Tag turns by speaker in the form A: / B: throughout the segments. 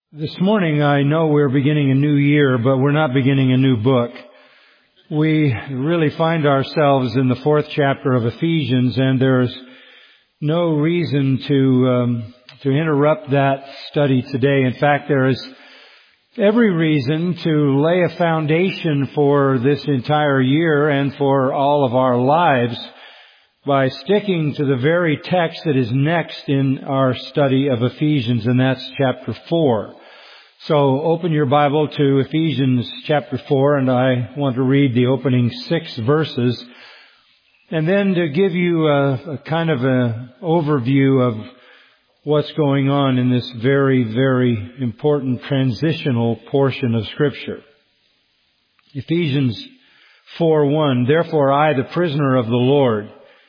A: This morning, I know we're beginning a new year, but we're not beginning a new book. We really find ourselves in the fourth chapter of Ephesians, and there's no reason to interrupt that study today. In fact, there is every reason to lay a foundation for this entire year and for all of our lives by sticking to the very text that is next in our study of Ephesians, and that's chapter 4. So open your Bible to Ephesians chapter 4, and I want to read the opening 6 verses, and then to give you a kind of an overview of what's going on in this very, very important transitional portion of Scripture. Ephesians 4:1, "Therefore I, the prisoner of the Lord,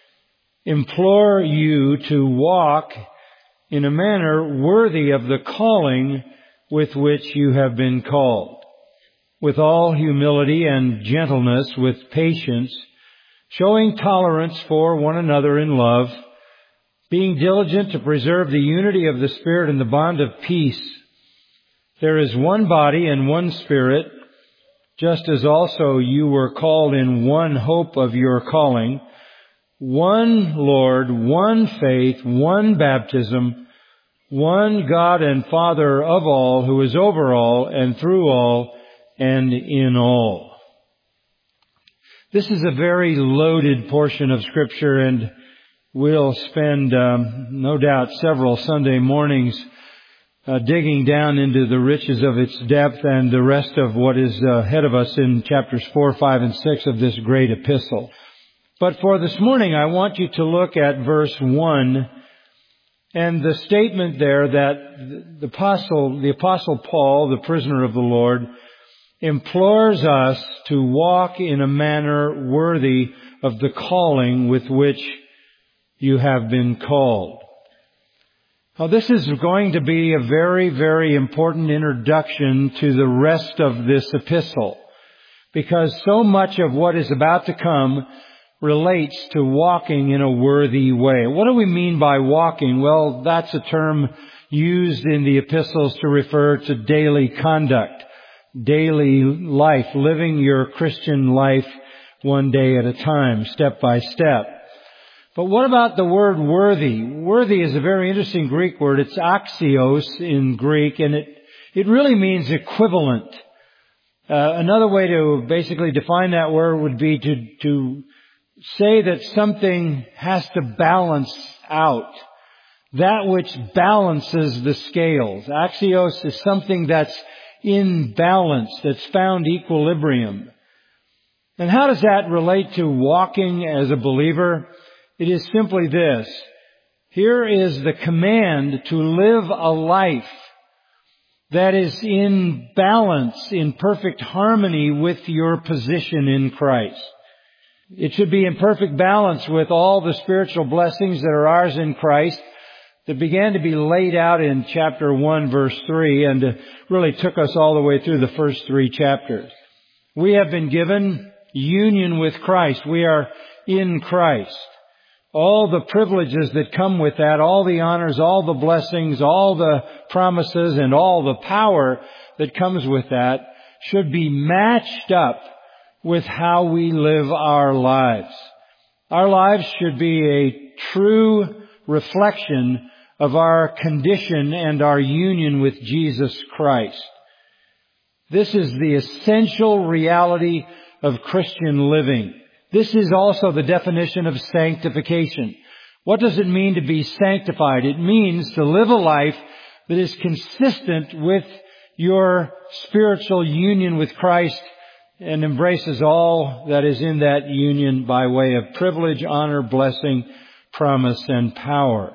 A: implore you to walk in a manner worthy of the calling with which you have been called, with all humility and gentleness, with patience, showing tolerance for one another in love, being diligent to preserve the unity of the Spirit in the bond of peace. There is one body and one Spirit, just as also you were called in one hope of your calling, one Lord, one faith, one baptism, one God and Father of all, who is over all and through all and in all." This is a very loaded portion of Scripture, and we'll spend, no doubt, several Sunday mornings digging down into the riches of its depth and the rest of what is ahead of us in chapters 4, 5, and 6 of this great epistle. But for this morning, I want you to look at verse 1 and the statement there that the Apostle Paul, the prisoner of the Lord, implores us to walk in a manner worthy of the calling with which you have been called. Now, this is going to be a very, very important introduction to the rest of this epistle, because so much of what is about to come relates to walking in a worthy way. What do we mean by walking? Well, that's a term used in the epistles to refer to daily conduct, daily life, living your Christian life one day at a time, step by step. But what about the word worthy? Worthy is a very interesting Greek word. It's axios in Greek, and it really means equivalent. Another way to basically define that word would be to say that something has to balance out. That which balances the scales. Axios is something that's in balance, that's found equilibrium. And how does that relate to walking as a believer? It is simply this. Here is the command to live a life that is in balance, in perfect harmony with your position in Christ. It should be in perfect balance with all the spiritual blessings that are ours in Christ that began to be laid out in chapter 1, verse 3, and really took us all the way through the first 3 chapters. We have been given union with Christ. We are in Christ. All the privileges that come with that, all the honors, all the blessings, all the promises, and all the power that comes with that should be matched up with how we live our lives. Our lives should be a true reflection of our condition and our union with Jesus Christ. This is the essential reality of Christian living. This is also the definition of sanctification. What does it mean to be sanctified? It means to live a life that is consistent with your spiritual union with Christ and embraces all that is in that union by way of privilege, honor, blessing, promise, and power.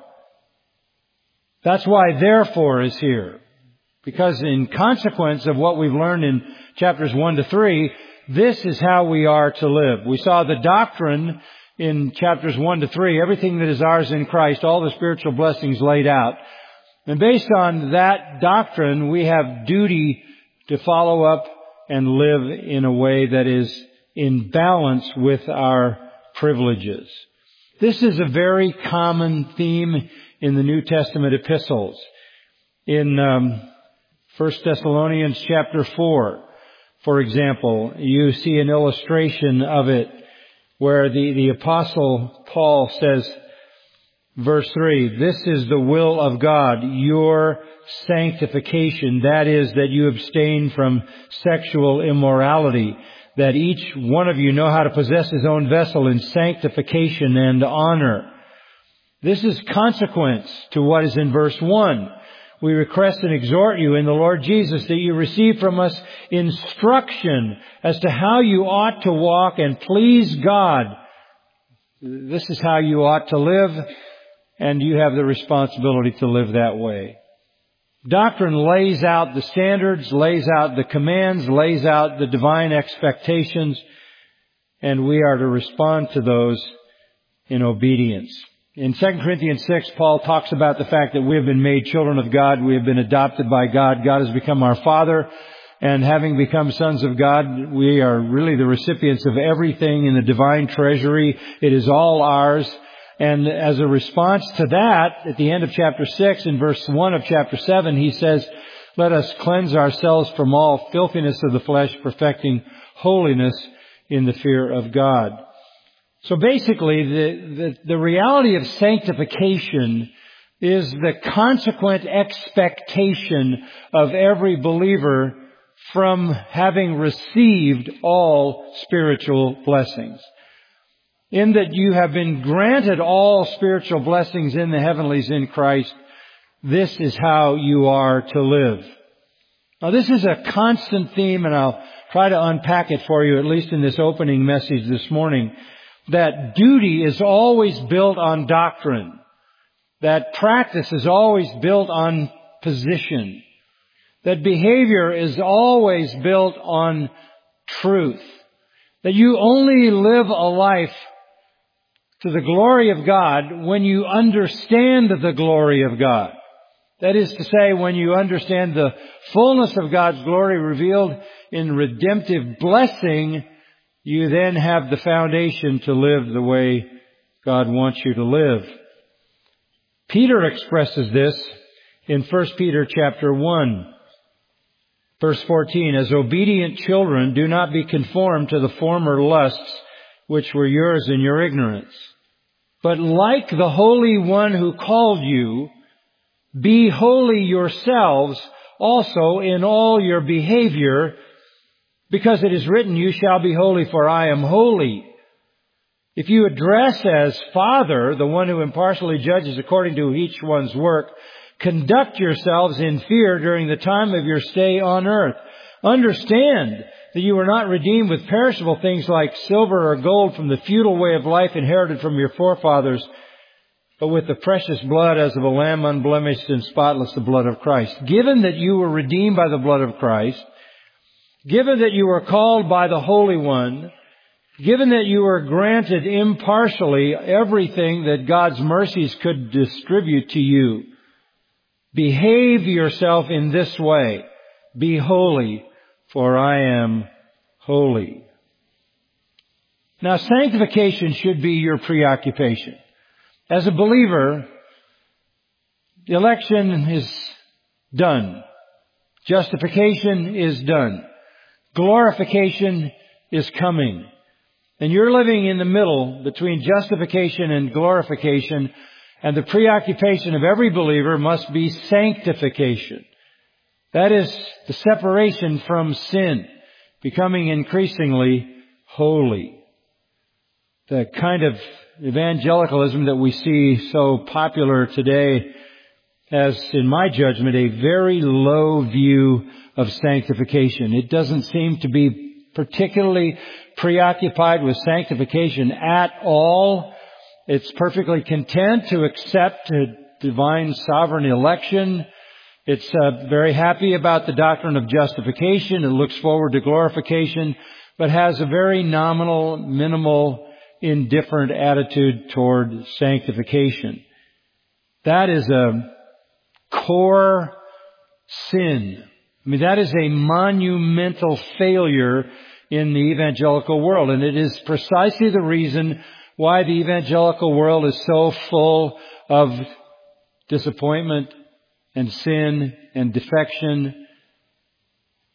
A: That's why "therefore" is here. Because in consequence of what we've learned in chapters 1 to 3, this is how we are to live. We saw the doctrine in chapters 1 to 3, everything that is ours in Christ, all the spiritual blessings laid out. And based on that doctrine, we have duty to follow up and live in a way that is in balance with our privileges. This is a very common theme in the New Testament epistles. In 1 Thessalonians chapter 4, for example, you see an illustration of it where the Apostle Paul says, verse 3, this is the will of God, your sanctification. That is, that you abstain from sexual immorality, that each one of you know how to possess his own vessel in sanctification and honor. This is consequence to what is in verse 1. We request and exhort you in the Lord Jesus that you receive from us instruction as to how you ought to walk and please God. This is how you ought to live, and you have the responsibility to live that way. Doctrine lays out the standards, lays out the commands, lays out the divine expectations, and we are to respond to those in obedience. In 2 Corinthians 6, Paul talks about the fact that we have been made children of God. We have been adopted by God. God has become our Father. And having become sons of God, we are really the recipients of everything in the divine treasury. It is all ours. And as a response to that, at the end of chapter 6, in verse 1 of chapter 7, he says, let us cleanse ourselves from all filthiness of the flesh, perfecting holiness in the fear of God. So basically, the reality of sanctification is the consequent expectation of every believer from having received all spiritual blessings. In that you have been granted all spiritual blessings in the heavenlies in Christ, this is how you are to live. Now this is a constant theme, and I'll try to unpack it for you, at least in this opening message this morning, that duty is always built on doctrine, that practice is always built on position, that behavior is always built on truth, that you only live a life to the glory of God when you understand the glory of God. That is to say, when you understand the fullness of God's glory revealed in redemptive blessing, you then have the foundation to live the way God wants you to live. Peter expresses this in 1 Peter chapter 1, verse 14, as obedient children, do not be conformed to the former lusts which were yours in your ignorance. But like the Holy One who called you, be holy yourselves also in all your behavior, because it is written, you shall be holy, for I am holy. If you address as Father, the one who impartially judges according to each one's work, conduct yourselves in fear during the time of your stay on earth. Understand that you were not redeemed with perishable things like silver or gold from the futile way of life inherited from your forefathers, but with the precious blood as of a lamb unblemished and spotless, the blood of Christ. Given that you were redeemed by the blood of Christ, given that you were called by the Holy One, given that you were granted impartially everything that God's mercies could distribute to you, behave yourself in this way. Be holy, for I am holy. Now, sanctification should be your preoccupation. As a believer, the election is done. Justification is done. Glorification is coming. And you're living in the middle between justification and glorification, and the preoccupation of every believer must be sanctification. That is the separation from sin, becoming increasingly holy. The kind of evangelicalism that we see so popular today has, in my judgment, a very low view of sanctification. It doesn't seem to be particularly preoccupied with sanctification at all. It's perfectly content to accept a divine sovereign election. It's very happy about the doctrine of justification. It looks forward to glorification, but has a very nominal, minimal, indifferent attitude toward sanctification. That is a core sin. I mean, that is a monumental failure in the evangelical world. And it is precisely the reason why the evangelical world is so full of disappointment and sin and defection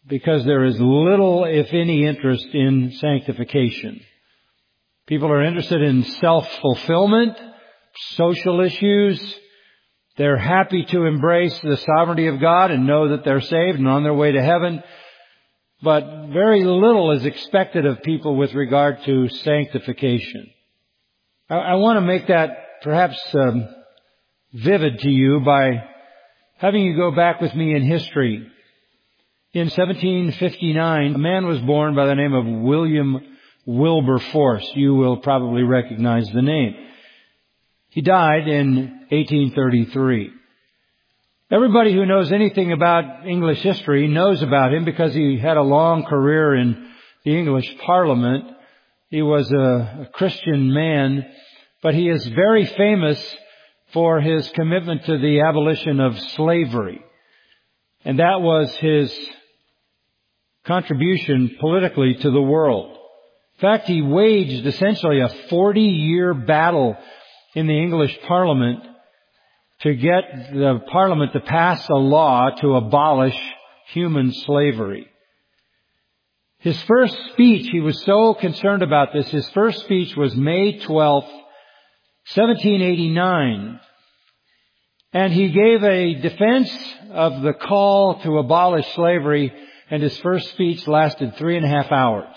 A: because there is little, if any, interest in sanctification. People are interested in self-fulfillment, social issues. They're happy to embrace the sovereignty of God and know that they're saved and on their way to heaven. But very little is expected of people with regard to sanctification. I want to make that perhaps vivid to you by having you go back with me in history. In 1759, a man was born by the name of William Wilberforce. You will probably recognize the name. He died in 1833. Everybody who knows anything about English history knows about him because he had a long career in the English Parliament. He was a Christian man, but he is very famous for his commitment to the abolition of slavery. And that was his contribution politically to the world. In fact, he waged essentially a 40-year battle in the English Parliament to get the Parliament to pass a law to abolish human slavery. His first speech, he was so concerned about this, his first speech was May 12th, 1789. And he gave a defense of the call to abolish slavery, and his first speech lasted 3.5 hours.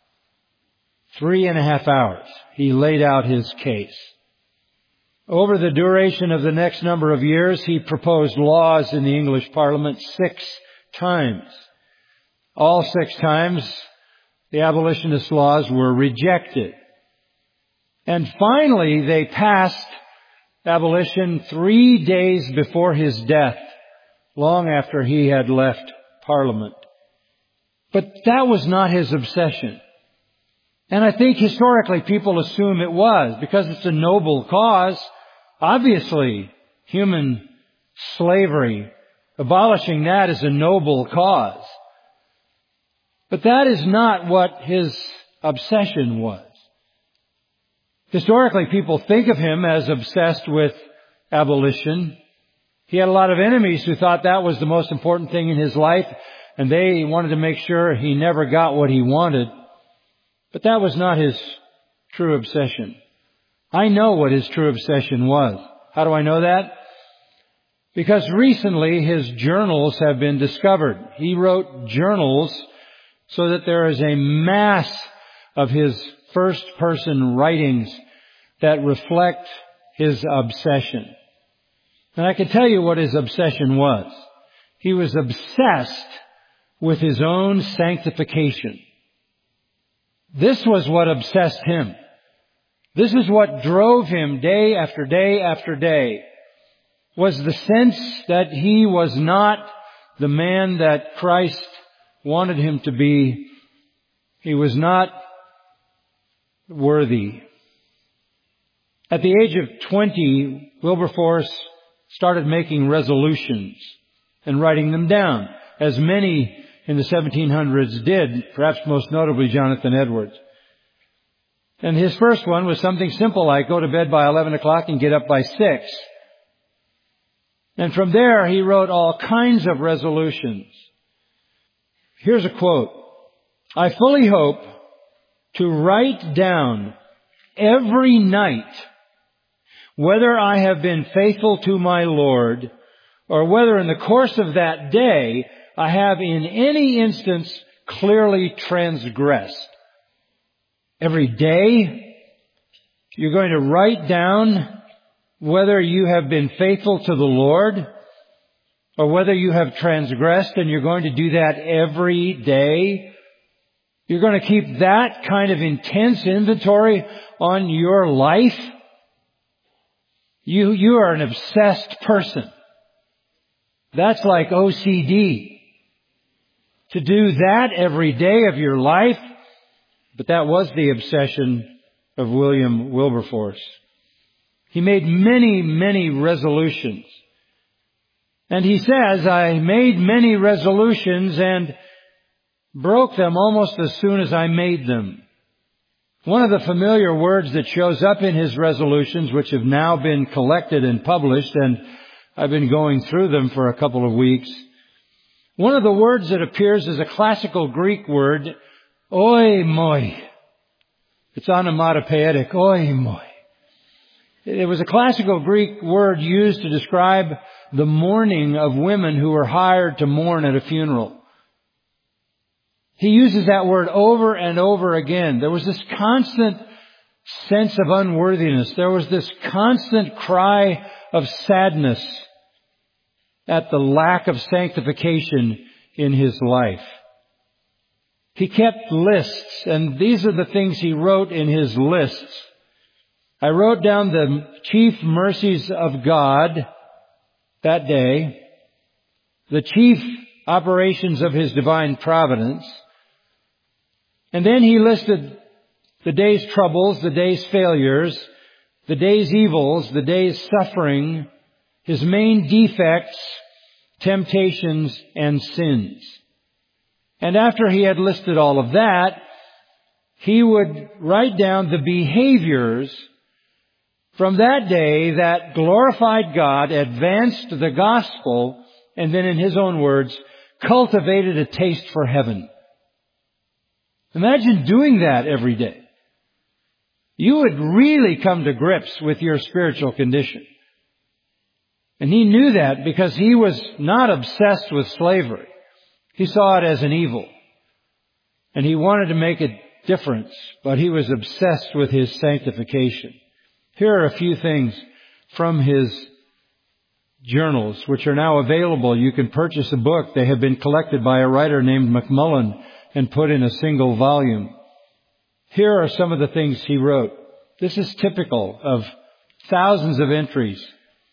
A: 3.5 hours. He laid out his case. Over the duration of the next number of years, he proposed laws in the English Parliament 6 times. All 6 times, the abolitionist laws were rejected. And finally, they passed abolition 3 days before his death, long after he had left Parliament. But that was not his obsession. And I think historically people assume it was, because it's a noble cause. Obviously, human slavery, abolishing that is a noble cause. But that is not what his obsession was. Historically, people think of him as obsessed with abolition. He had a lot of enemies who thought that was the most important thing in his life, and they wanted to make sure he never got what he wanted. But that was not his true obsession. I know what his true obsession was. How do I know that? Because recently his journals have been discovered. He wrote journals so that there is a mass of his first-person writings that reflect his obsession. And I can tell you what his obsession was. He was obsessed with his own sanctification. This was what obsessed him. This is what drove him day after day after day, was the sense that he was not the man that Christ wanted him to be. He was not worthy. At the age of 20, Wilberforce started making resolutions and writing them down, as many in the 1700s did, perhaps most notably Jonathan Edwards. And his first one was something simple like go to bed by 11 o'clock and get up by 6. And from there he wrote all kinds of resolutions. Here's a quote. I fully hope to write down every night whether I have been faithful to my Lord, or whether in the course of that day I have in any instance clearly transgressed. Every day you're going to write down whether you have been faithful to the Lord or whether you have transgressed, and you're going to do that every day. You're going to keep that kind of intense inventory on your life. You are an obsessed person. That's like OCD. To do that every day of your life. But that was the obsession of William Wilberforce. He made many, many resolutions. And he says, I made many resolutions and broke them almost as soon as I made them. One of the familiar words that shows up in his resolutions, which have now been collected and published, and I've been going through them for a couple of weeks, One of the words that appears is a classical Greek word, oimoi. It's onomatopoetic, oimoi. It was a classical Greek word used to describe the mourning of women who were hired to mourn at a funeral. He uses that word over and over again. There was this constant sense of unworthiness. There was this constant cry of sadness at the lack of sanctification in his life. He kept lists, and these are the things he wrote in his lists. I wrote down the chief mercies of God that day, the chief operations of His divine providence, and then he listed the day's troubles, the day's failures, the day's evils, the day's suffering, His main defects, temptations, and sins. And after he had listed all of that, he would write down the behaviors from that day that glorified God, advanced the gospel, and then in his own words, cultivated a taste for heaven. Imagine doing that every day. You would really come to grips with your spiritual condition. And he knew that because he was not obsessed with slavery. He saw it as an evil. And he wanted to make a difference, but he was obsessed with his sanctification. Here are a few things from his journals, which are now available. You can purchase a book. They have been collected by a writer named McMullen and put in a single volume. Here are some of the things he wrote. This is typical of thousands of entries.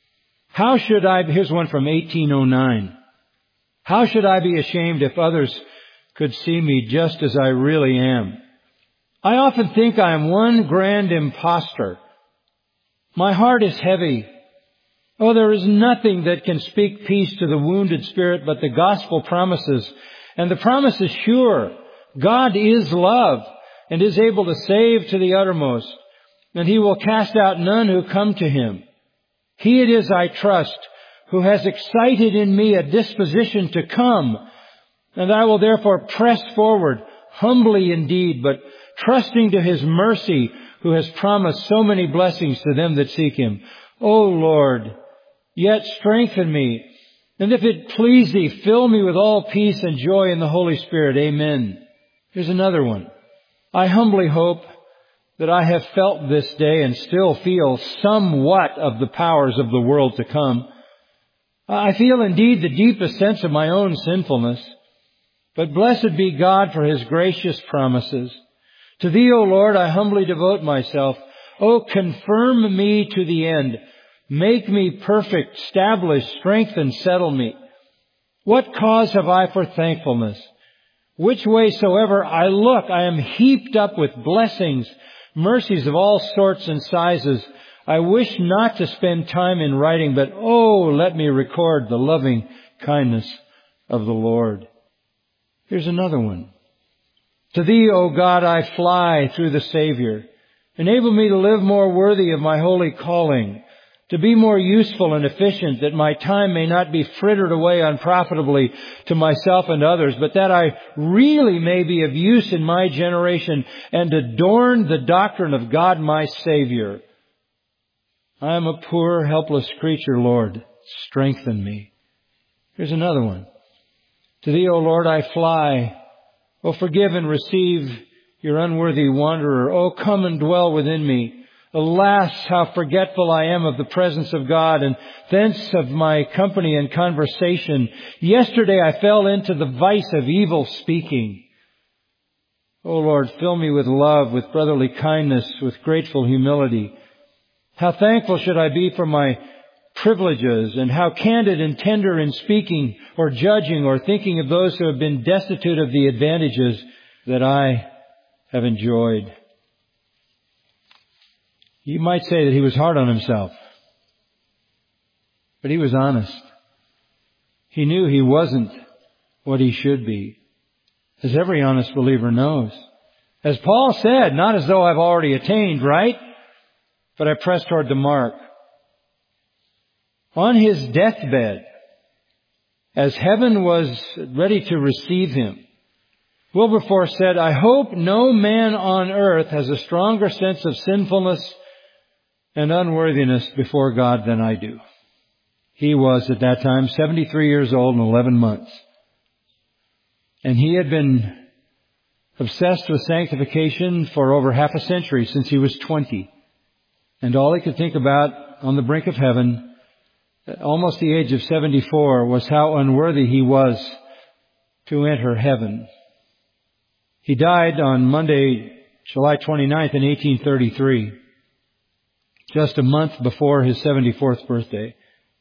A: Here's one from 1809. How should I be ashamed if others could see me just as I really am? I often think I am one grand impostor. My heart is heavy. Oh, there is nothing that can speak peace to the wounded spirit but the gospel promises. And the promise is sure. God is love and is able to save to the uttermost. And He will cast out none who come to Him. He it is, I trust, who has excited in me a disposition to come. And I will therefore press forward, humbly indeed, but trusting to His mercy, who has promised so many blessings to them that seek Him. O Lord, yet strengthen me, and if it please Thee, fill me with all peace and joy in the Holy Spirit. Amen. Here's another one. I humbly hope that I have felt this day and still feel somewhat of the powers of the world to come. I feel indeed the deepest sense of my own sinfulness, but blessed be God for His gracious promises. To Thee, O Lord, I humbly devote myself. O confirm me to the end. Make me perfect, establish, strengthen, settle me. What cause have I for thankfulness? Which way soever I look, I am heaped up with blessings, mercies of all sorts and sizes. I wish not to spend time in writing, but let me record the loving kindness of the Lord. Here's another one. To Thee, O God, I fly through the Savior. Enable me to live more worthy of my holy calling, to be more useful and efficient, that my time may not be frittered away unprofitably to myself and others, but that I really may be of use in my generation and adorn the doctrine of God my Savior. I am a poor, helpless creature, Lord. Strengthen me. Here's another one. To Thee, O Lord, I fly. O forgive and receive your unworthy wanderer. O come and dwell within me. Alas, how forgetful I am of the presence of God, and thence of my company and conversation. Yesterday I fell into the vice of evil speaking. O Lord, fill me with love, with brotherly kindness, with grateful humility. How thankful should I be for my privileges, and how candid and tender in speaking or judging or thinking of those who have been destitute of the advantages that I have enjoyed. You might say that he was hard on himself, but he was honest. He knew he wasn't what he should be, as every honest believer knows. As Paul said, not as though I've already attained, right? But I press toward the mark. On his deathbed, as heaven was ready to receive him. Wilberforce said, "I hope no man on earth has a stronger sense of sinfulness and unworthiness before God than I do." He was at that time 73 years old and 11 months. And he had been obsessed with sanctification for over half a century, since he was 20. And all he could think about on the brink of heaven, at almost the age of 74, was how unworthy he was to enter heaven. He died on Monday, July 29th in 1833, just a month before his 74th birthday.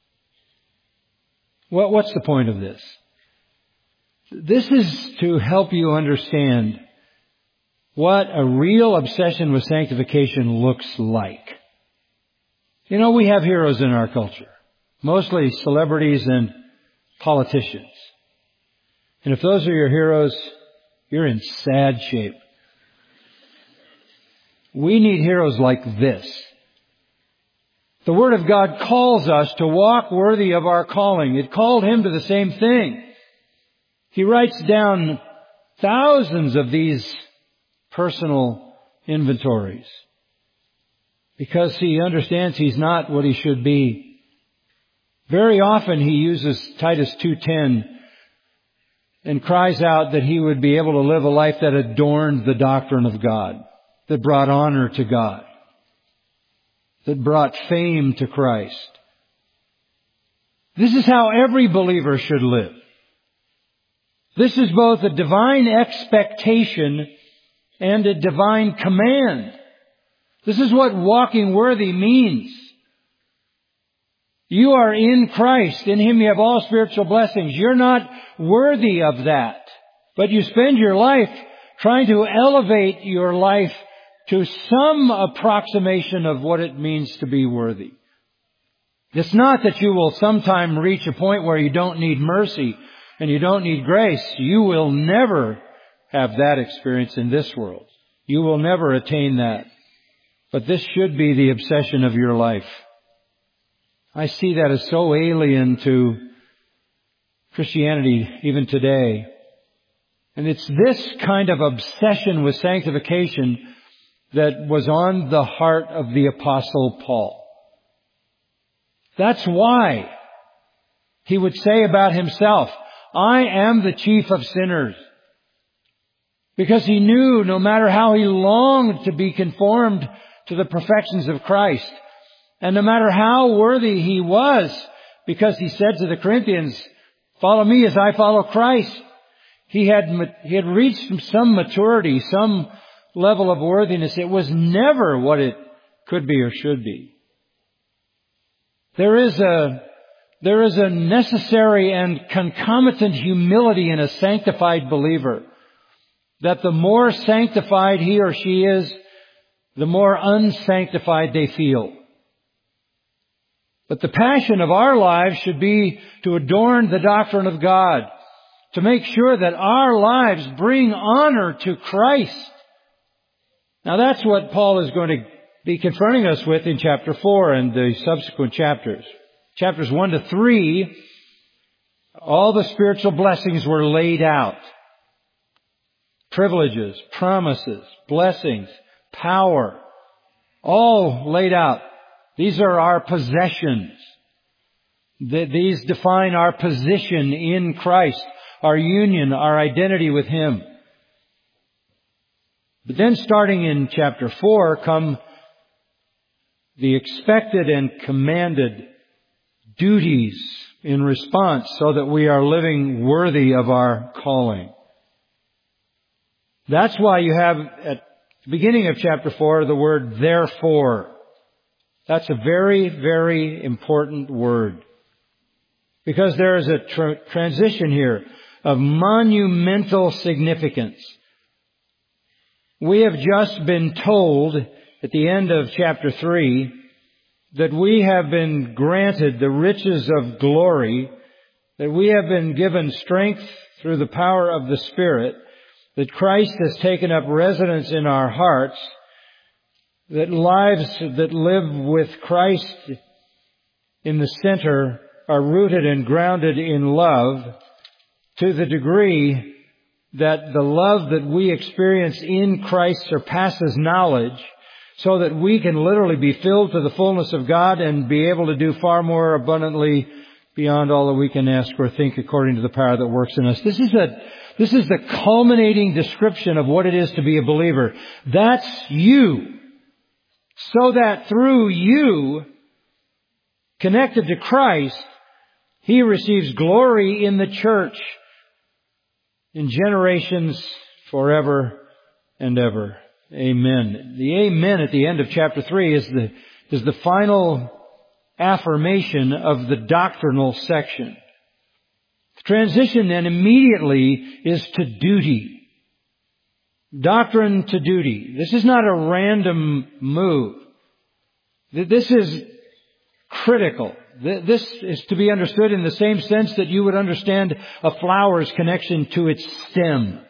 A: What's the point of this? This is to help you understand what a real obsession with sanctification looks like. You know, we have heroes in our culture, mostly celebrities and politicians. And if those are your heroes, you're in sad shape. We need heroes like this. The Word of God calls us to walk worthy of our calling. It called him to the same thing. He writes down thousands of these personal inventories because he understands he's not what he should be. Very often he uses Titus 2:10 and cries out that he would be able to live a life that adorned the doctrine of God, that brought honor to God, that brought fame to Christ. This is how every believer should live. This is both a divine expectation and a divine command. This is what walking worthy means. You are in Christ. In him you have all spiritual blessings. You're not worthy of that. But you spend your life trying to elevate your life to some approximation of what it means to be worthy. It's not that you will sometime reach a point where you don't need mercy and you don't need grace. You will never have that experience in this world. You will never attain that. But this should be the obsession of your life. I see that as so alien to Christianity even today. And it's this kind of obsession with sanctification that was on the heart of the Apostle Paul. That's why he would say about himself, "I am the chief of sinners." Because he knew no matter how he longed to be conformed to the perfections of Christ, and no matter how worthy he was, because he said to the Corinthians, "Follow me as I follow Christ." He had reached some maturity, some level of worthiness. It was never what it could be or should be. There is a necessary and concomitant humility in a sanctified believer, that the more sanctified he or she is, the more unsanctified they feel. But the passion of our lives should be to adorn the doctrine of God, to make sure that our lives bring honor to Christ. Now that's what Paul is going to be confronting us with in chapter 4 and the subsequent chapters. Chapters 1 to 3, all the spiritual blessings were laid out. Privileges, promises, blessings, power, all laid out. These are our possessions. These define our position in Christ, our union, our identity with him. But then starting in chapter 4 come the expected and commanded duties in response so that we are living worthy of our calling. That's why you have at the beginning of chapter 4 the word therefore. That's a very, very important word. Because there is a transition here of monumental significance. We have just been told at the end of chapter 3 that we have been granted the riches of glory, that we have been given strength through the power of the Spirit, that Christ has taken up residence in our hearts, that lives that live with Christ in the center are rooted and grounded in love to the degree that the love that we experience in Christ surpasses knowledge, so that we can literally be filled to the fullness of God and be able to do far more abundantly beyond all that we can ask or think according to the power that works in us. This is the culminating description of what it is to be a believer. That's you. So that through you, connected to Christ, He receives glory in the church in generations forever and ever. Amen. The amen at the end of chapter 3 is the final affirmation of the doctrinal section. The transition then immediately is to duty. Doctrine to duty. This is not a random move. This is critical. This is to be understood in the same sense that you would understand a flower's connection to its stem.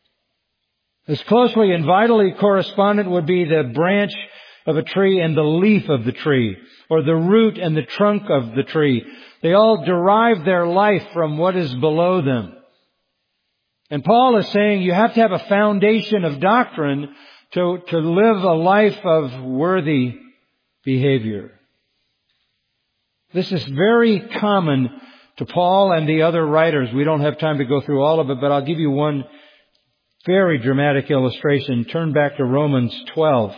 A: As closely and vitally correspondent would be the branch of a tree and the leaf of the tree, or the root and the trunk of the tree. They all derive their life from what is below them. And Paul is saying you have to have a foundation of doctrine to live a life of worthy behavior. This is very common to Paul and the other writers. We don't have time to go through all of it, but I'll give you one very dramatic illustration. Turn back to Romans 12.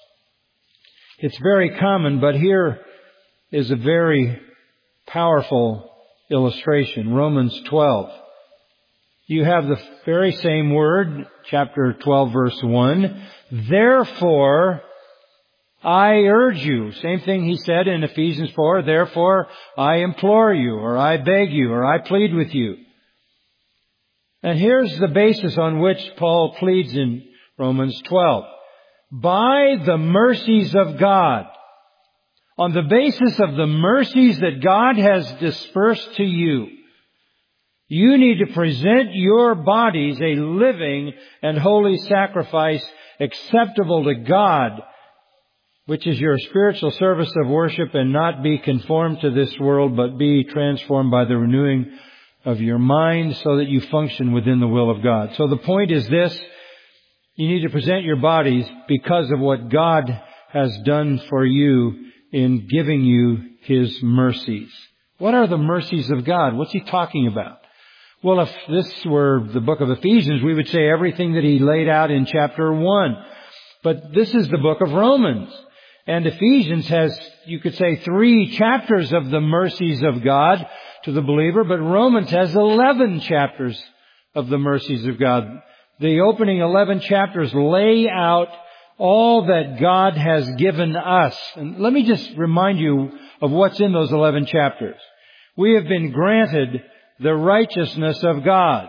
A: It's very common, but here is a very powerful illustration. Romans 12. You have the very same word, chapter 12, verse 1. Therefore, I urge you. Same thing he said in Ephesians 4. Therefore, I implore you, or I beg you, or I plead with you. And here's the basis on which Paul pleads in Romans 12. By the mercies of God, on the basis of the mercies that God has dispersed to you, you need to present your bodies a living and holy sacrifice acceptable to God, which is your spiritual service of worship, and not be conformed to this world, but be transformed by the renewing of your mind so that you function within the will of God. So the point is this: you need to present your bodies because of what God has done for you in giving you His mercies. What are the mercies of God? What's He talking about? Well, if this were the book of Ephesians, we would say everything that he laid out in chapter 1. But this is the book of Romans. And Ephesians has, you could say, 3 chapters of the mercies of God to the believer, but Romans has 11 chapters of the mercies of God. The opening 11 chapters lay out all that God has given us. And let me just remind you of what's in those 11 chapters. We have been granted the righteousness of God.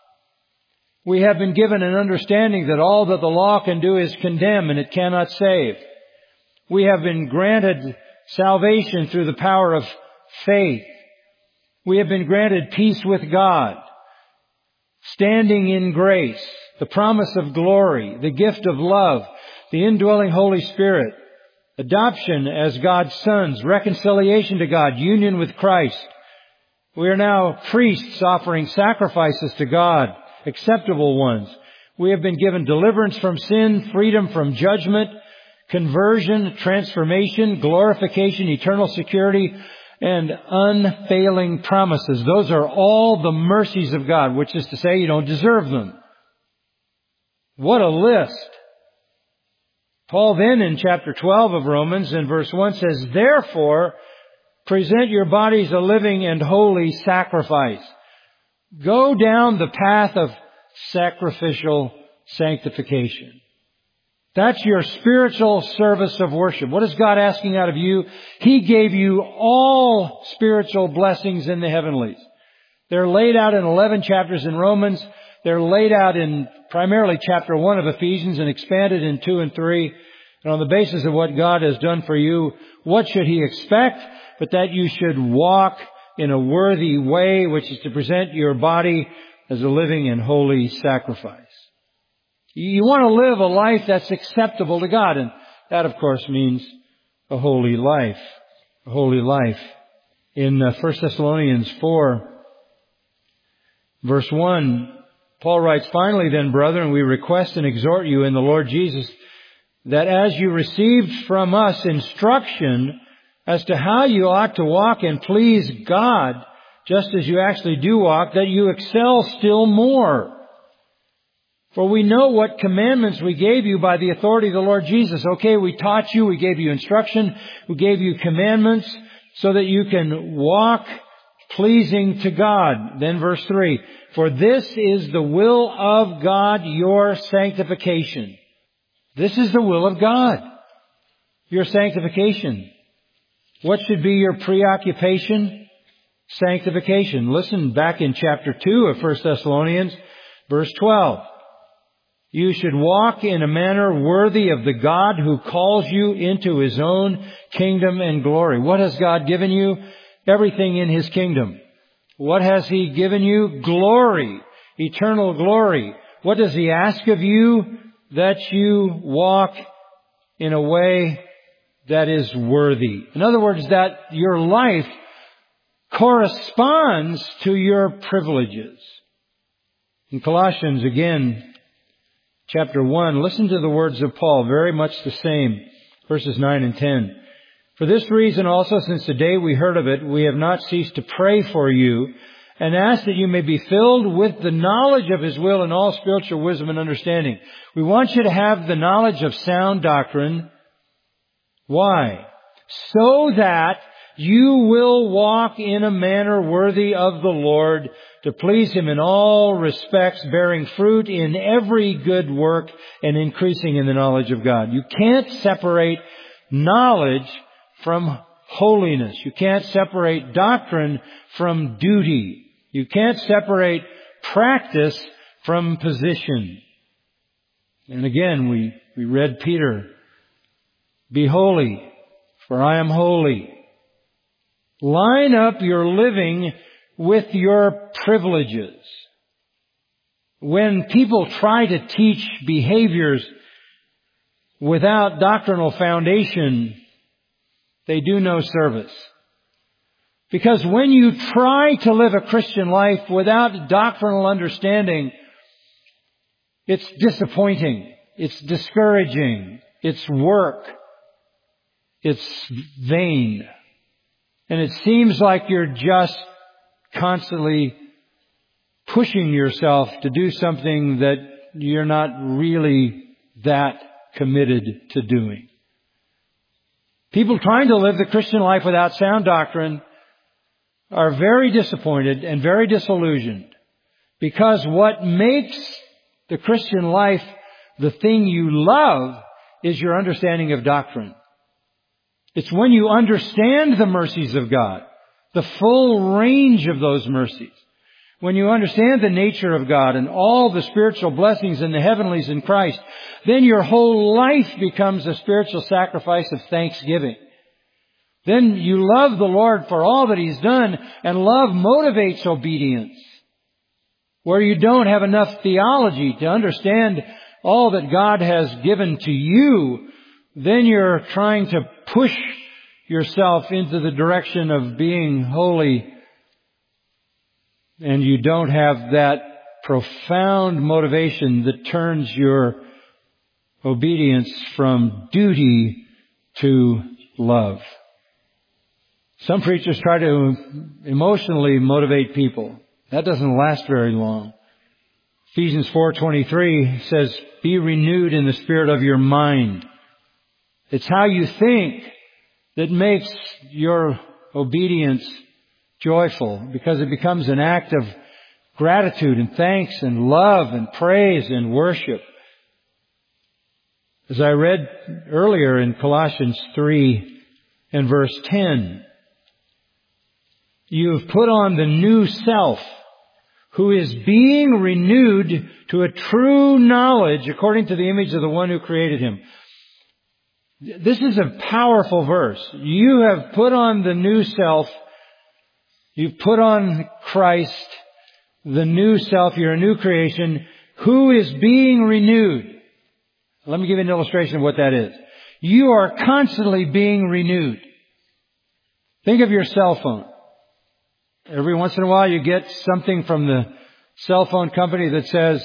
A: We have been given an understanding that all that the law can do is condemn and it cannot save. We have been granted salvation through the power of faith. We have been granted peace with God, standing in grace, the promise of glory, the gift of love, the indwelling Holy Spirit, adoption as God's sons, reconciliation to God, union with Christ. We are now priests offering sacrifices to God, acceptable ones. We have been given deliverance from sin, freedom from judgment, conversion, transformation, glorification, eternal security, and unfailing promises. Those are all the mercies of God, which is to say you don't deserve them. What a list. Paul then in chapter 12 of Romans in verse 1 says, therefore, present your bodies a living and holy sacrifice. Go down the path of sacrificial sanctification. That's your spiritual service of worship. What is God asking out of you? He gave you all spiritual blessings in the heavenlies. They're laid out in 11 chapters in Romans. They're laid out in primarily chapter 1 of Ephesians and expanded in 2 and 3. And on the basis of what God has done for you, what should He expect? But that you should walk in a worthy way, which is to present your body as a living and holy sacrifice. You want to live a life that's acceptable to God, and that, of course, means a holy life. A holy life. In 1 Thessalonians 4, verse 1, Paul writes, "Finally then, brethren, we request and exhort you in the Lord Jesus that as you received from us instruction as to how you ought to walk and please God, just as you actually do walk, that you excel still more. For we know what commandments we gave you by the authority of the Lord Jesus." Okay, we taught you, we gave you instruction, we gave you commandments so that you can walk pleasing to God. Then verse 3, "For this is the will of God, your sanctification." This is the will of God, your sanctification. What should be your preoccupation? Sanctification. Listen back in chapter 2 of 1 Thessalonians, verse 12. "You should walk in a manner worthy of the God who calls you into His own kingdom and glory." What has God given you? Everything in His kingdom. What has He given you? Glory. Eternal glory. What does He ask of you? That you walk in a way that is worthy. In other words, that your life corresponds to your privileges. In Colossians again, chapter 1, listen to the words of Paul, very much the same, verses 9 and 10. "For this reason also, since the day we heard of it, we have not ceased to pray for you and ask that you may be filled with the knowledge of His will and all spiritual wisdom and understanding." We want you to have the knowledge of sound doctrine. Why? "So that you will walk in a manner worthy of the Lord, to please Him in all respects, bearing fruit in every good work and increasing in the knowledge of God." You can't separate knowledge from holiness. You can't separate doctrine from duty. You can't separate practice from position. And again, we read Peter, "Be holy, for I am holy." Line up your living with your privileges. When people try to teach behaviors without doctrinal foundation, they do no service. Because when you try to live a Christian life without doctrinal understanding, it's disappointing, it's discouraging, it's work, it's vain. And it seems like you're just constantly pushing yourself to do something that you're not really that committed to doing. People trying to live the Christian life without sound doctrine are very disappointed and very disillusioned, because what makes the Christian life the thing you love is your understanding of doctrine. It's when you understand the mercies of God, the full range of those mercies, when you understand the nature of God and all the spiritual blessings in the heavenlies in Christ, then your whole life becomes a spiritual sacrifice of thanksgiving. Then you love the Lord for all that He's done, and love motivates obedience. Where you don't have enough theology to understand all that God has given to you, then you're trying to push yourself into the direction of being holy, and you don't have that profound motivation that turns your obedience from duty to love. Some preachers try to emotionally motivate people. That doesn't last very long. Ephesians 4:23 says, "Be renewed in the spirit of your mind." It's how you think that makes your obedience joyful, because it becomes an act of gratitude and thanks and love and praise and worship. As I read earlier in Colossians 3 and verse 10, "You have put on the new self, who is being renewed to a true knowledge according to the image of the one who created him." This is a powerful verse. You have put on the new self. You've put on Christ, the new self. You're a new creation who is being renewed. Let me give you an illustration of what that is. You are constantly being renewed. Think of your cell phone. Every once in a while you get something from the cell phone company that says,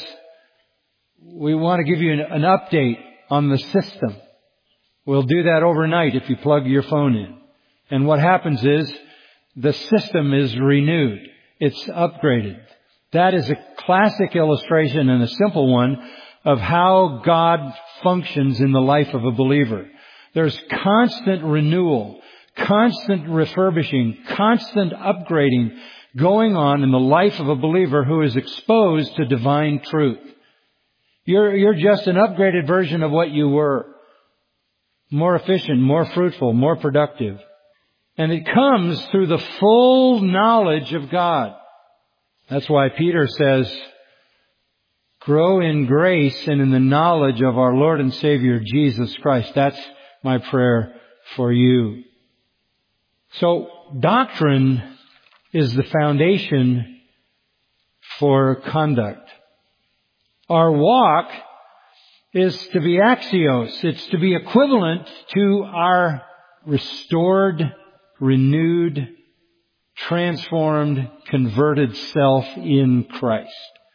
A: we want to give you an update on the system. We'll do that overnight if you plug your phone in. And what happens is the system is renewed. It's upgraded. That is a classic illustration and a simple one of how God functions in the life of a believer. There's constant renewal, constant refurbishing, constant upgrading going on in the life of a believer who is exposed to divine truth. You're just an upgraded version of what you were. More efficient, more fruitful, more productive. And it comes through the full knowledge of God. That's why Peter says, grow in grace and in the knowledge of our Lord and Savior Jesus Christ. That's my prayer for you. So, doctrine is the foundation for conduct. Our walk is to be axios. It's to be equivalent to our restored, renewed, transformed, converted self in Christ.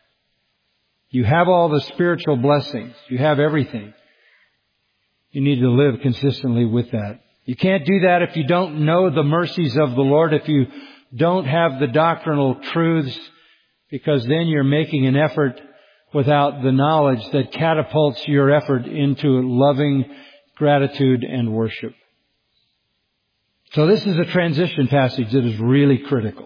A: You have all the spiritual blessings. You have everything. You need to live consistently with that. You can't do that if you don't know the mercies of the Lord, if you don't have the doctrinal truths, because then you're making an effort without the knowledge that catapults your effort into loving gratitude and worship. So this is a transition passage that is really critical.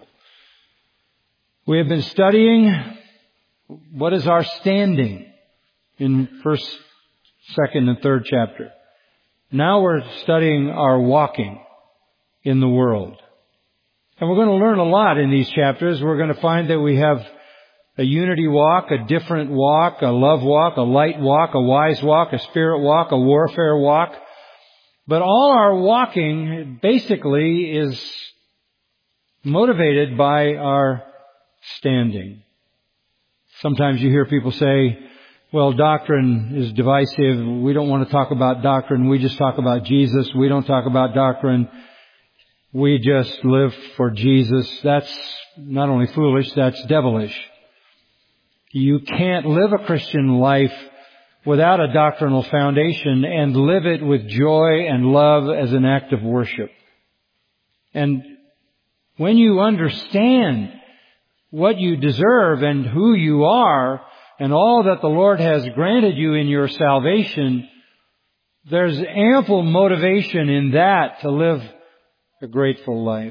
A: We have been studying what is our standing in 1st, 2nd, and 3rd chapter. Now we're studying our walking in the world. And we're going to learn a lot in these chapters. We're going to find that we have a unity walk, a different walk, a love walk, a light walk, a wise walk, a spirit walk, a warfare walk. But all our walking basically is motivated by our standing. Sometimes you hear people say, well, doctrine is divisive. We don't want to talk about doctrine. We just talk about Jesus. We don't talk about doctrine. We just live for Jesus. That's not only foolish, that's devilish. You can't live a Christian life without a doctrinal foundation and live it with joy and love as an act of worship. And when you understand what you deserve and who you are and all that the Lord has granted you in your salvation, there's ample motivation in that to live a grateful life.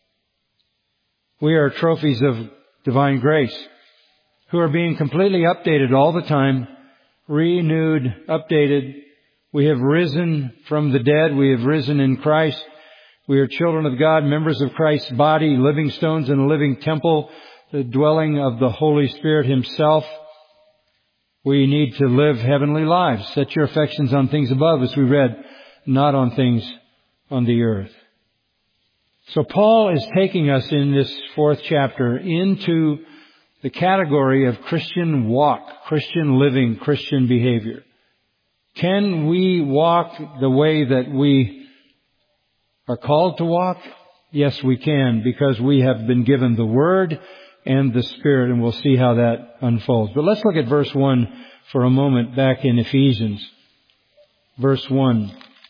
A: We are trophies of divine grace who are being completely updated all the time, renewed, updated. We have risen from the dead. We have risen in Christ. We are children of God, members of Christ's body, living stones in a living temple, the dwelling of the Holy Spirit Himself. We need to live heavenly lives. Set your affections on things above, as we read, not on things on the earth. So Paul is taking us in this 4th chapter into the category of Christian walk, Christian living, Christian behavior. Can we walk the way that we are called to walk? Yes, we can, because we have been given the Word and the Spirit, and we'll see how that unfolds. But let's look at verse 1 for a moment back in Ephesians. Verse 1.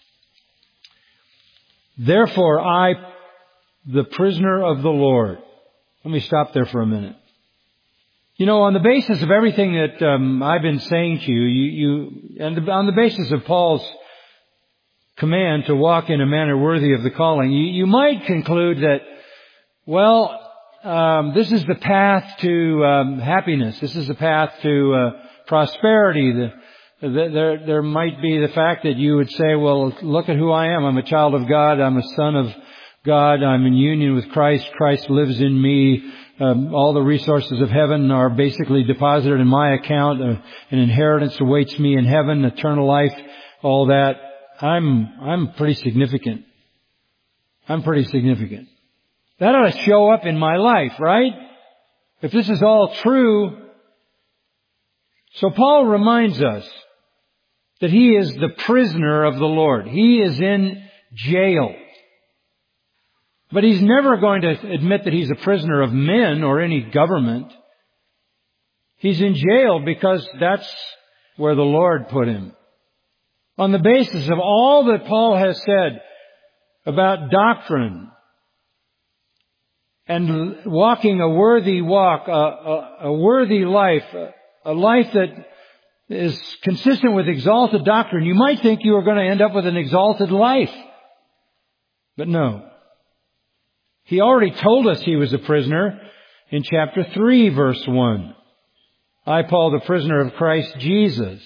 A: Therefore I, the prisoner of the Lord. Let me stop there for a minute. You know, on the basis of everything that I've been saying to you, and on the basis of Paul's command to walk in a manner worthy of the calling, you might conclude that, well, this is the path to happiness. This is the path to prosperity. There might be the fact that you would say, well, look at who I am. I'm a child of God. I'm a son of God. I'm in union with Christ. Christ lives in me. All the resources of heaven are basically deposited in my account. An inheritance awaits me in heaven, eternal life, all that. I'm pretty significant. I'm pretty significant. That ought to show up in my life, right? If this is all true. So Paul reminds us that he is the prisoner of the Lord. He is in jail. But he's never going to admit that he's a prisoner of men or any government. He's in jail because that's where the Lord put him. On the basis of all that Paul has said about doctrine and walking a worthy walk, a worthy life, a life that is consistent with exalted doctrine, you might think you are going to end up with an exalted life. But no. He already told us he was a prisoner in chapter 3, verse 1. I, Paul, the prisoner of Christ Jesus.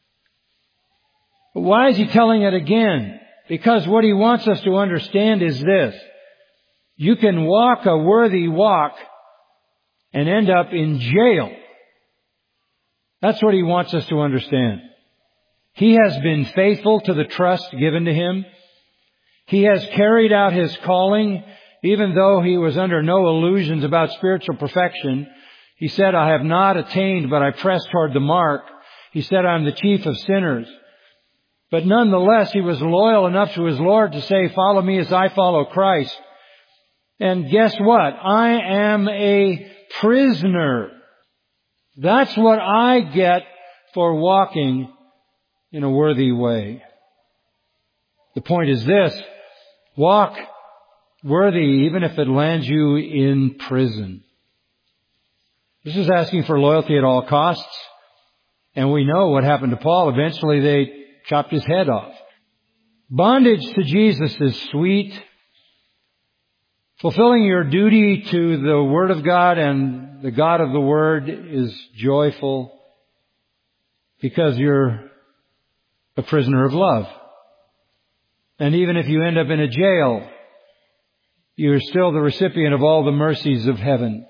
A: But why is he telling it again? Because what he wants us to understand is this. You can walk a worthy walk and end up in jail. That's what he wants us to understand. He has been faithful to the trust given to him. He has carried out his calling, even though he was under no illusions about spiritual perfection. He said, I have not attained, but I press toward the mark. He said, I'm the chief of sinners. But nonetheless, he was loyal enough to his Lord to say, follow me as I follow Christ. And guess what? I am a prisoner. That's what I get for walking in a worthy way. The point is this. Walk worthy even if it lands you in prison. This is asking for loyalty at all costs. And we know what happened to Paul. Eventually they chopped his head off. Bondage to Jesus is sweet. Fulfilling your duty to the Word of God and the God of the Word is joyful because you're a prisoner of love. And even if you end up in a jail, you're still the recipient of all the mercies of heaven.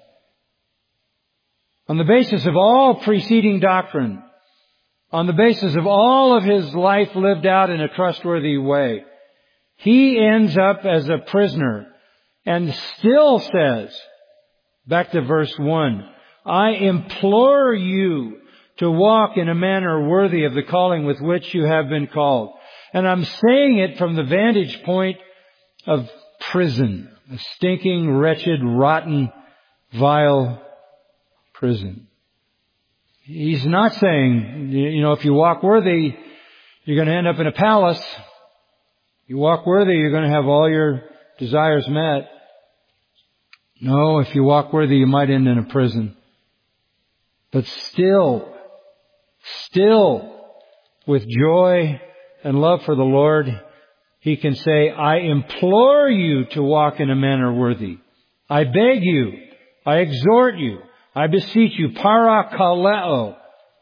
A: On the basis of all preceding doctrine, on the basis of all of his life lived out in a trustworthy way, he ends up as a prisoner and still says, back to verse 1, I implore you to walk in a manner worthy of the calling with which you have been called. And I'm saying it from the vantage point of prison, a stinking, wretched, rotten, vile prison. He's not saying, if you walk worthy, you're going to end up in a palace. You walk worthy, you're going to have all your desires met. No, if you walk worthy, you might end in a prison. But still, with joy and love for the Lord, he can say, I implore you to walk in a manner worthy. I beg you. I exhort you. I beseech you. Parakaleo.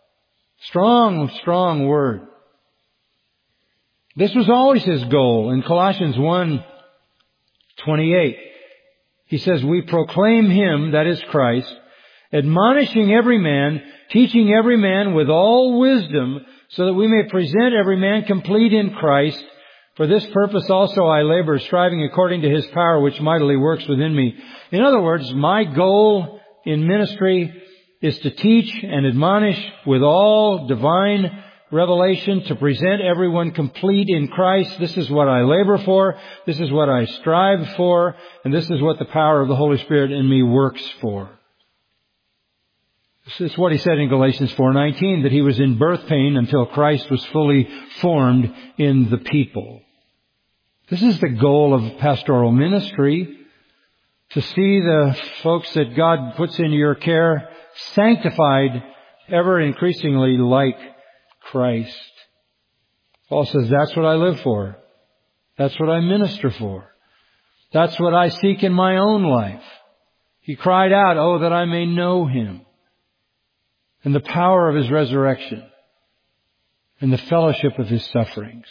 A: Strong word. This was always his goal. In Colossians 1:28, he says, we proclaim him, that is Christ, admonishing every man, teaching every man with all wisdom, so that we may present every man complete in Christ. For this purpose also I labor, striving according to his power, which mightily works within me. In other words, my goal in ministry is to teach and admonish with all divine revelation, to present everyone complete in Christ. This is what I labor for. This is what I strive for. And this is what the power of the Holy Spirit in me works for. This is what he said in Galatians 4:19, that he was in birth pain until Christ was fully formed in the people. This is the goal of pastoral ministry, to see the folks that God puts into your care sanctified ever increasingly like Christ. Paul says, that's what I live for. That's what I minister for. That's what I seek in my own life. He cried out, oh, that I may know him, and the power of his resurrection, and the fellowship of his sufferings.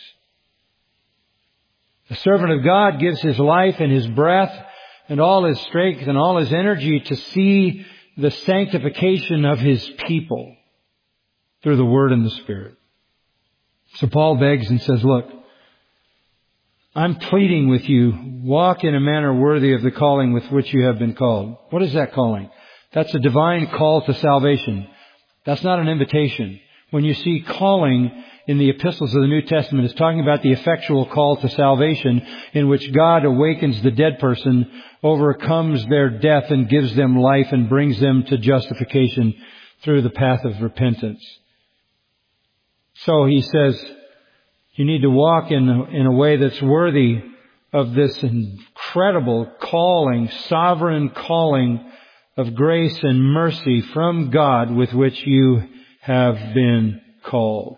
A: The servant of God gives his life and his breath and all his strength and all his energy to see the sanctification of his people through the Word and the Spirit. So Paul begs and says, look, I'm pleading with you, walk in a manner worthy of the calling with which you have been called. What is that calling? That's a divine call to salvation. That's not an invitation. When you see calling in the epistles of the New Testament, it's talking about the effectual call to salvation in which God awakens the dead person, overcomes their death and gives them life and brings them to justification through the path of repentance. So he says, you need to walk in a way that's worthy of this incredible calling, sovereign calling of grace and mercy from God with which you have been called.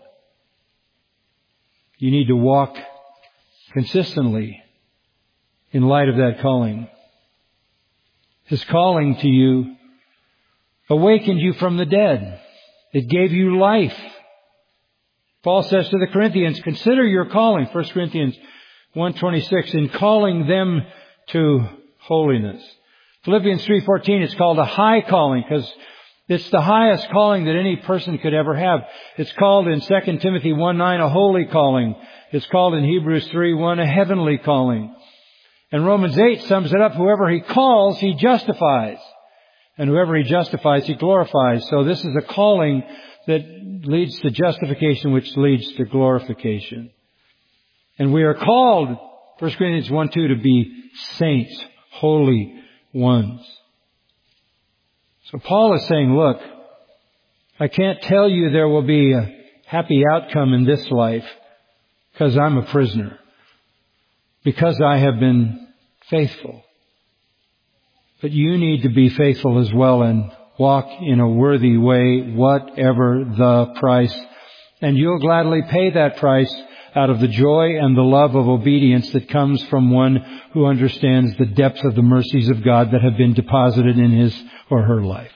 A: You need to walk consistently in light of that calling. His calling to you awakened you from the dead. It gave you life. Paul says to the Corinthians, consider your calling, 1 Corinthians 1:26, in calling them to holiness. Philippians 3:14, it's called a high calling because it's the highest calling that any person could ever have. It's called in 2 Timothy 1:9 a holy calling. It's called in Hebrews 3:1 a heavenly calling. And Romans 8 sums it up, whoever he calls, he justifies. And whoever he justifies, he glorifies. So this is a calling that leads to justification, which leads to glorification. And we are called, 1 Corinthians 1:2, to be saints, holy ones. So Paul is saying, look, I can't tell you there will be a happy outcome in this life because I'm a prisoner, because I have been faithful. But you need to be faithful as well and walk in a worthy way, whatever the price. And you'll gladly pay that price out of the joy and the love of obedience that comes from one who understands the depth of the mercies of God that have been deposited in his or her life.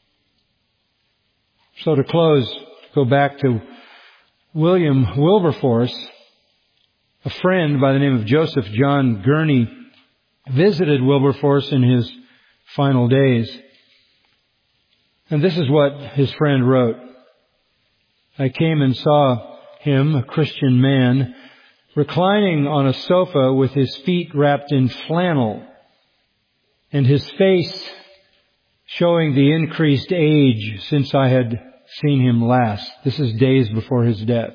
A: So to close, go back to William Wilberforce. A friend by the name of Joseph John Gurney visited Wilberforce in his final days. And this is what his friend wrote. I came and saw him, a Christian man, reclining on a sofa with his feet wrapped in flannel and his face showing the increased age since I had seen him last. This is days before his death.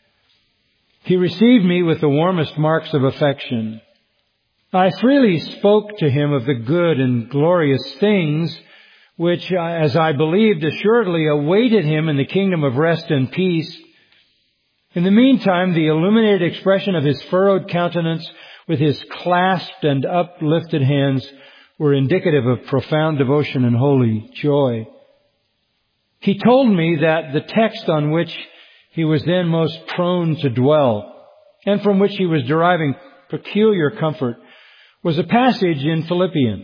A: He received me with the warmest marks of affection. I freely spoke to him of the good and glorious things which, as I believed, assuredly awaited him in the kingdom of rest and peace. In the meantime, the illuminated expression of his furrowed countenance with his clasped and uplifted hands were indicative of profound devotion and holy joy. He told me that the text on which he was then most prone to dwell, and from which he was deriving peculiar comfort, was a passage in Philippians.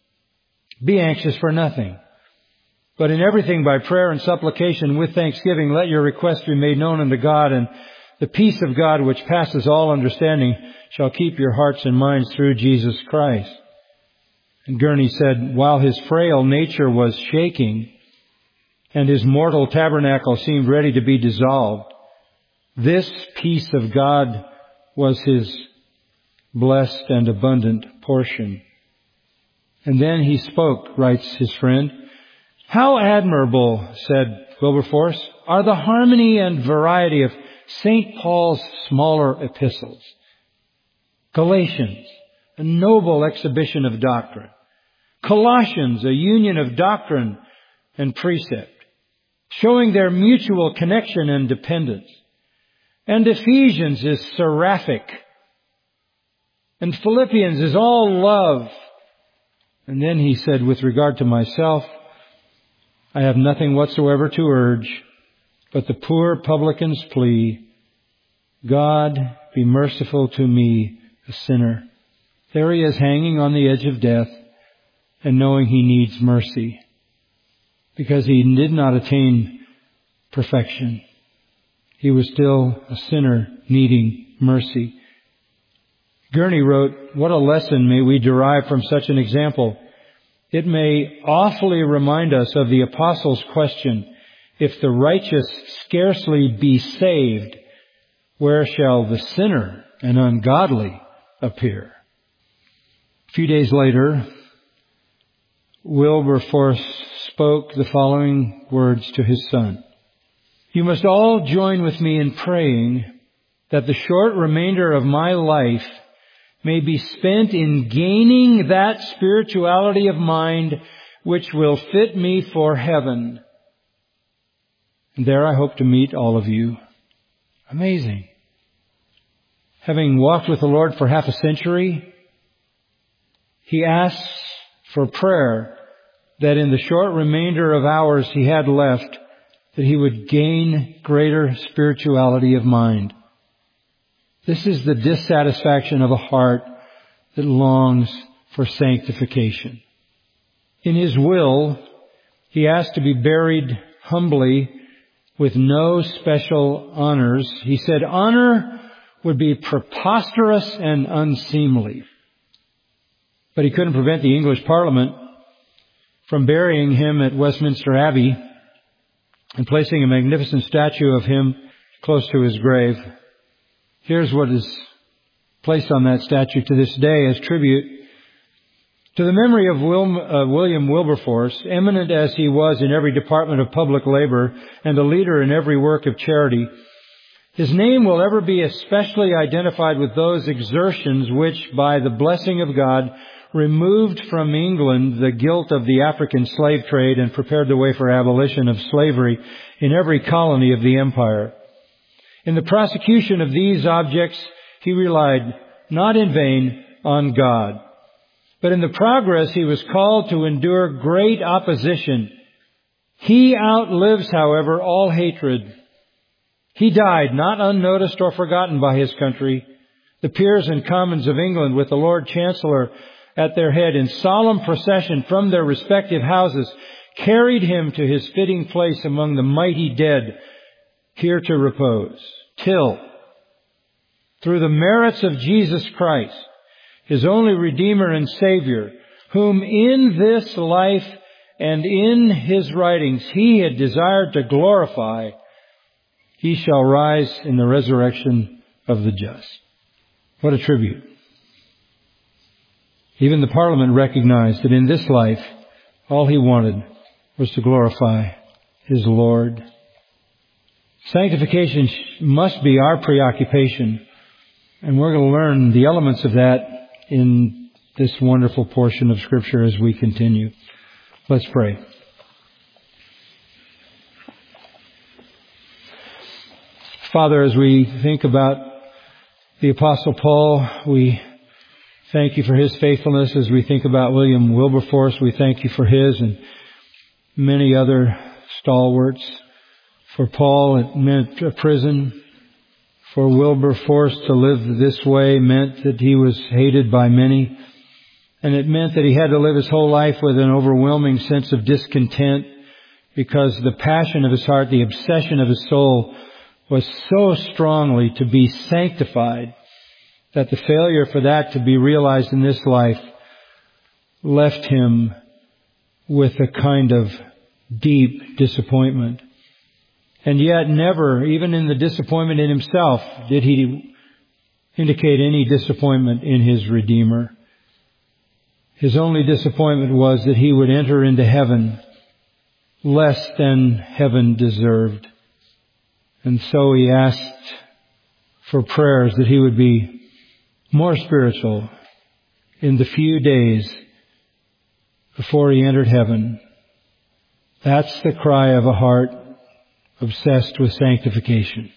A: Be anxious for nothing, but in everything by prayer and supplication with thanksgiving let your requests be made known unto God, and the peace of God which passes all understanding shall keep your hearts and minds through Jesus Christ. And Gurney said, while his frail nature was shaking and his mortal tabernacle seemed ready to be dissolved, this peace of God was his blessed and abundant portion. And then he spoke, writes his friend. How admirable, said Wilberforce, are the harmony and variety of St. Paul's smaller epistles. Galatians, a noble exhibition of doctrine. Colossians, a union of doctrine and precept, showing their mutual connection and dependence. And Ephesians is seraphic. And Philippians is all love. And then he said, with regard to myself, I have nothing whatsoever to urge but the poor publican's plea, God, be merciful to me, a sinner. There he is hanging on the edge of death and knowing he needs mercy because he did not attain perfection. He was still a sinner needing mercy. Gurney wrote, what a lesson may we derive from such an example. It may awfully remind us of the apostles' question, if the righteous scarcely be saved, where shall the sinner and ungodly appear? A few days later, Wilberforce spoke the following words to his son. You must all join with me in praying that the short remainder of my life may be spent in gaining that spirituality of mind which will fit me for heaven. And there I hope to meet all of you. Amazing. Having walked with the Lord for half a century, he asks for prayer that in the short remainder of hours he had left, that he would gain greater spirituality of mind. This is the dissatisfaction of a heart that longs for sanctification. In his will, he asked to be buried humbly with no special honors. He said honor would be preposterous and unseemly. But he couldn't prevent the English Parliament from burying him at Westminster Abbey and placing a magnificent statue of him close to his grave. Here's what is placed on that statue to this day as tribute to the memory of William Wilberforce, eminent as he was in every department of public labor and a leader in every work of charity. His name will ever be especially identified with those exertions which, by the blessing of God, removed from England the guilt of the African slave trade and prepared the way for abolition of slavery in every colony of the empire. In the prosecution of these objects, he relied not in vain on God. But in the progress, he was called to endure great opposition. He outlives, however, all hatred. He died not unnoticed or forgotten by his country. The peers and commons of England, with the Lord Chancellor at their head, in solemn procession from their respective houses, carried him to his fitting place among the mighty dead, here to repose, till, through the merits of Jesus Christ, his only Redeemer and Savior, whom in this life and in his writings he had desired to glorify, he shall rise in the resurrection of the just. What a tribute. Even the Parliament recognized that in this life, all he wanted was to glorify his Lord. Sanctification must be our preoccupation, and we're going to learn the elements of that in this wonderful portion of Scripture as we continue. Let's pray. Father, as we think about the Apostle Paul, we thank you for his faithfulness. As we think about William Wilberforce, we thank you for his and many other stalwarts. For Paul, it meant a prison. For Wilberforce to live this way meant that he was hated by many. And it meant that he had to live his whole life with an overwhelming sense of discontent because the passion of his heart, the obsession of his soul was so strongly to be sanctified that the failure for that to be realized in this life left him with a kind of deep disappointment. And yet never, even in the disappointment in himself, did he indicate any disappointment in his Redeemer. His only disappointment was that he would enter into heaven less than heaven deserved. And so he asked for prayers that he would be more spiritual in the few days before he entered heaven. That's the cry of a heart obsessed with sanctification.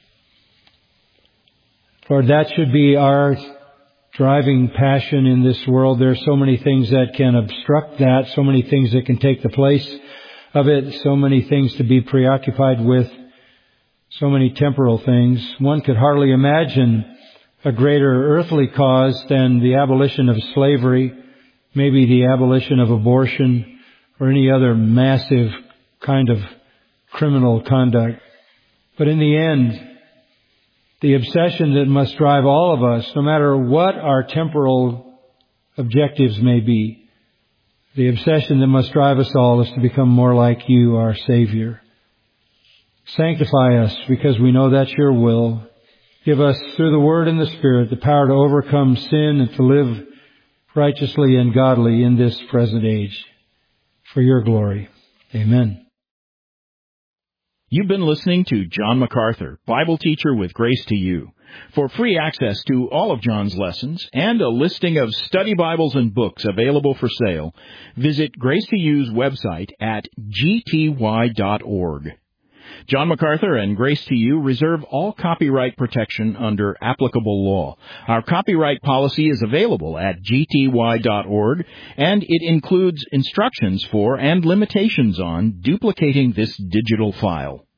A: Lord, that should be our driving passion in this world. There are so many things that can obstruct that, so many things that can take the place of it, so many things to be preoccupied with, so many temporal things. One could hardly imagine a greater earthly cause than the abolition of slavery, maybe the abolition of abortion, or any other massive kind of criminal conduct. But in the end, the obsession that must drive all of us, no matter what our temporal objectives may be, the obsession that must drive us all is to become more like you, our Savior. Sanctify us because we know that's your will. Give us, through the Word and the Spirit, the power to overcome sin and to live righteously and godly in this present age. For your glory. Amen.
B: You've been listening to John MacArthur, Bible teacher with Grace to You. For free access to all of John's lessons and a listing of study Bibles and books available for sale, visit Grace to You's website at gty.org. John MacArthur and Grace to You reserve all copyright protection under applicable law. Our copyright policy is available at gty.org, and it includes instructions for and limitations on duplicating this digital file.